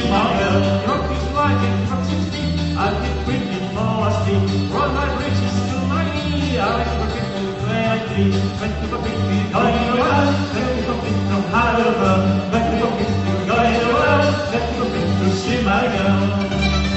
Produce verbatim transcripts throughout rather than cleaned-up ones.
smile. Rocking like a from sixteen, I keep creeping for a steam. Roll my bridges to my knee, I like to get to where I dream. When to go big, going around, when to go big, no harbor. When to go big, going around, when to go big, to see my girl.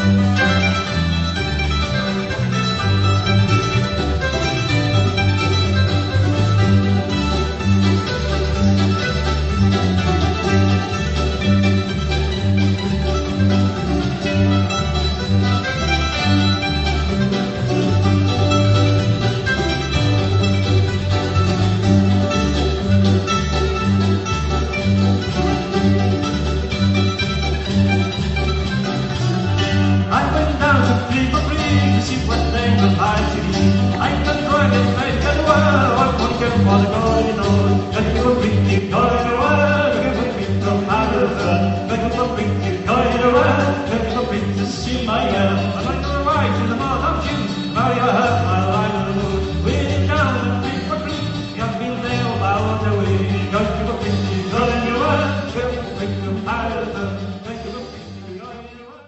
See what they will find to me. I can drive it, I can well, I won't get for the going on. But you will bring you going around, you will bring from Harvard. But you will bring you going around, but you will bring to see my girl. I'm going to ride to the month of June, now you have my line on the moon. We're down and big for green, you've been there about the way. But you will bring you going around, you will bring from Harvard.